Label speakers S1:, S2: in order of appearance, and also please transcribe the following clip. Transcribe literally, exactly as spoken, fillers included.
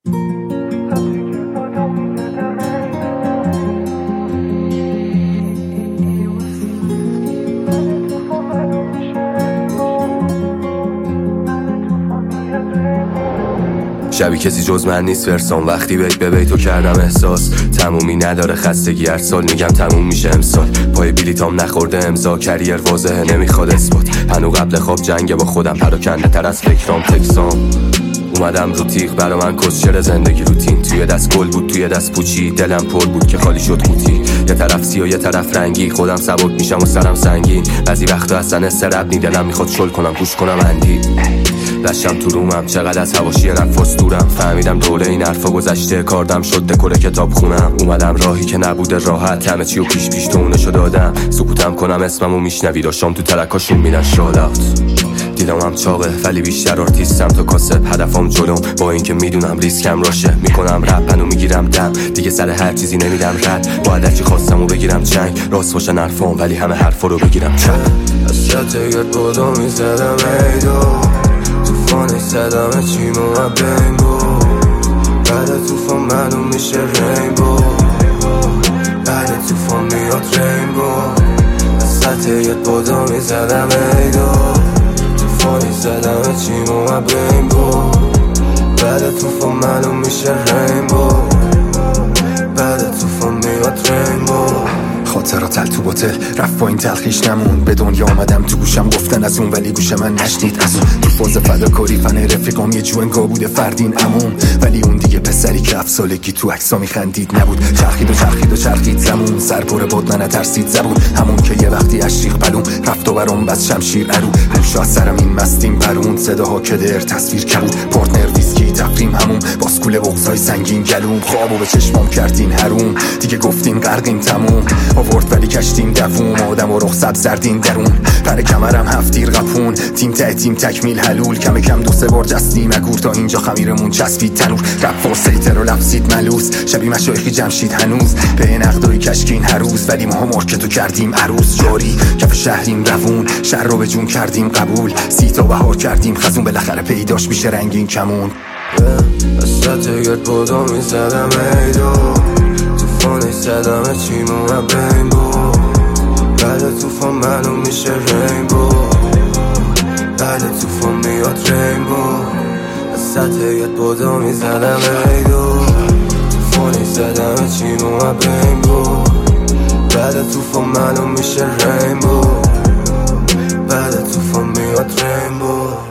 S1: شبی کسی جز من نیست فرسان، وقتی بیت به بیتو کردم احساس تمومی نداره خستگی، هر سال میگم تموم میشه امسال. پای بلیتام نخورده امضا، کریر واضحه نمیخواد اثبات. هنو قبل خواب جنگ با خودم، پراکنده تر از فکرام تکسام. اومدم رو تیغ برا من کسچر زندگی روتین، توی دست گل بود توی دست پوچی، دلم پر بود که خالی شد قوطی. یه طرف سیاه یه طرف رنگی، خودم سبک میشم و سرم سنگین. بعضی وقتا اصلا استراب نی، دلم میخواد شل کنم گوش کنم اندی. لشم تو رومم چقدر از حواشی رفاست دورم، فهمیدم دوره این حرفا گذشته، کاردم شد دکور کتاب خونم. اومدم راهی که نبوده راحت، همه چی و پیش پیش تو اونشو دادم. سکوتم کنم اسممو میشنوی، داشتم تو ترکاشون میدن شالات. دیدمم چاقه ولی بیشتر آرتیستم تا کاسب، هدفم جلوم با اینکه میدونم ریسکم راشه. میکنم رپن و میگیرم دم، دیگه سر هر چیزی نمیدم رد. باید هرچی خواستم و بگیرم چنگ، راست باشن حرفام ولی همه حرفا رو بگیرم چپ.
S2: از شتگت بودو میزدم ایدو، توفانش زدم چیمو و بینگو. بعد توفان معلوم میشه رینبو، بعد توفان میاد رینبو. از شتگت بودو میزدم ایدو، توفانش زدم چیمو و بینگو. بعد توفان معلوم میشه رینبو، بعد توفان میاد رینبو.
S3: خاطرات تل تو بوتل رفت با این تلخیش نمون. به دنیا آمدم تو گوشم گفتن از اون، ولی گوش من نشنید از اون. تو فاز فداکاری فن رفیقام یه جوانگا بوده فردین امون، ولی اون دیگه پسری که هفت سالگی تو عکسا میخندید نبود. چرخید و چرخید و چرخید زمون، سر پر باد من ترسید زبون. همون که یه وقتی اشریق بلون رفت و برام بس شمشیر ارو. روش از سرم این مستیم پرون، صداها کدر تصویر کبود. پارتنر ویسکی تفریم همون، باسکول بغضای سنگین گلوم. خوابو به چشمام کردین حروم، دیگه گفتین غرقیم تموم. آورد ولی کشتیم دووم، آدم و رخ سب زردین درون. پر کمرم هفتیر قپون، تیم ته تیم تکمیل حلول. کم کم دو سه بار جستیم اگور تا اینجا خمیرمون چسبید تنور. رپ فورسیتر و لفظید ملوس، شبی مشایخی جمشید هنوز. به نقدای کشکین هر روز، ولی ما مارکتو کردیم عروس. جاری کف شهریم روون، شهر رو به جون کردیم قبول. سی تا بهار کردیم خزون، بالاخره پیداش میشه رنگین کمون.
S2: از شتگت بودو میزدم ایدو، توفانش زدم چیمو و بینگو. بعد توفان معلوم میشه رینبو، بعد توفان میاد رینبو. از شتگت بودو میزدم ایدو، توفانش زدم چیمو و بینگو. بعد توفان معلوم میشه رینبو، بعد توفان میاد رینبو.